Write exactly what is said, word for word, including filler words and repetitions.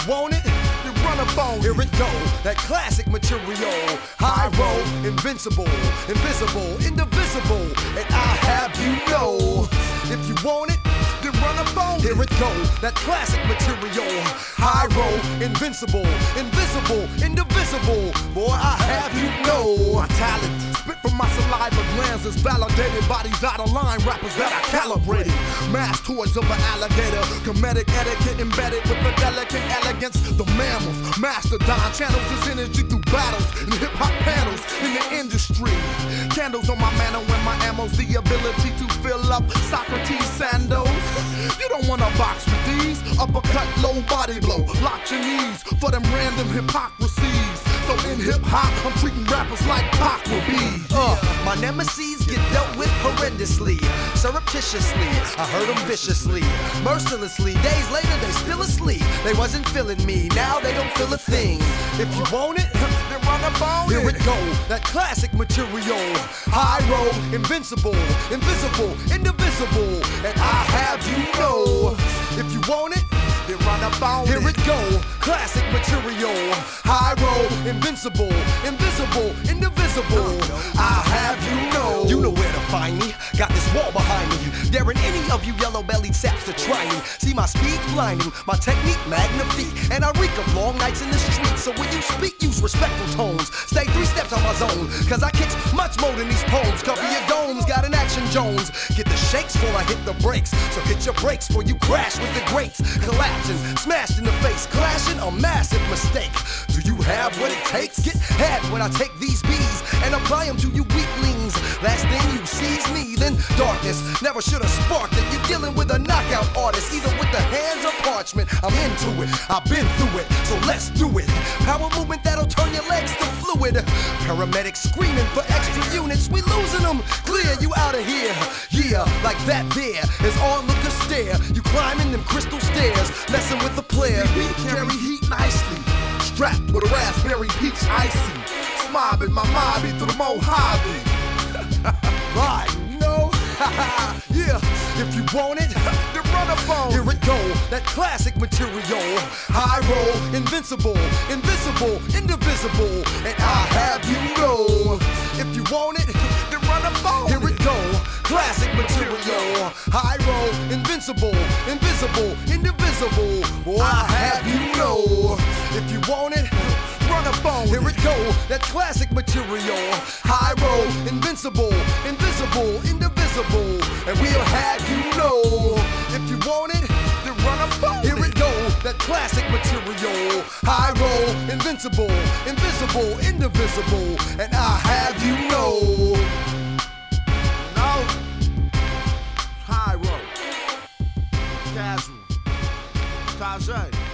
want it, then run up on it. Here it go, that classic material. High roll, invincible, invisible, indivisible, and I have you know. If you want it, then run up on it. Here it go, that classic material. High roll, invincible, invisible, indivisible. Boy, I have you know. My talent, spit from my saliva glands is validated by these out of line rappers that I calibrated. Mass toys of an alligator, comedic etiquette embedded with a delicate elegance. The mammoth, mastodon channels his energy through battles and hip hop panels in the industry. Candles on my mantle when my ammo's the ability to fill up Socrates sandals. You don't want a box with these. Uppercut, low body blow, lock your knees for them random hypocrisies. So in hip-hop, I'm treating rappers like Pac will be. Uh, my nemesis get dealt with horrendously, surreptitiously, I hurt them viciously, mercilessly. Days later, they still asleep. They wasn't feeling me, now they don't feel a thing. If you want it, then run up on it. Here it go, that classic material. High roll, invincible, invisible, indivisible, and I have you know. If you want it, then run up on it. Here it go, classic material. High roll, invincible, invisible, indivisible. I have you know. You know where to find me. Got this wall behind me. Daring any of you yellow-bellied saps to try me. See my speed blinding, my technique magnifique, and I reek of long nights in the street. So when you speak, use respectful tones. Stay three steps on my zone, cause I kicks much more than these poems. Cover your domes, got an action Jones. Get the shakes before I hit the brakes. So hit your brakes before you crash with the greats. Collapsing, smashed in the face, clashing, a massive mistake. Do you have what it takes? Get had when I take these bees and apply them to you weaklings. Last thing you see's me, then darkness. Never should have sparked it. You're dealing with a knockout artist, either with the hands of parchment. I'm into it, I've been through it, so let's do it. Power movement that'll turn your legs to fluid. Paramedics screaming for extra units, we losing them. Clear you out of here. Yeah, like that there is onlooker stare. You climbing them crystal stairs, messing with the player. We carry heat nicely, strapped with a raspberry peach icy. Smobbing my mobby through the Mojave. Right, you know? Yeah, if you want it, then run up on. Here it go, that classic material. High roll, invincible, invisible, indivisible, and I have you know. If you want it, then run up on. Here it go, classic material. High roll, invincible, invisible, indivisible. Well, I have you know. If you want it, run up on. Here it go, that classic material. High roll, invincible, invisible, indivisible, and we'll have you know. If you want it, then run up on. Here it go, that classic material. High roll, invincible, invisible, indivisible, and I have you know. No, high roll, casual, Tajay.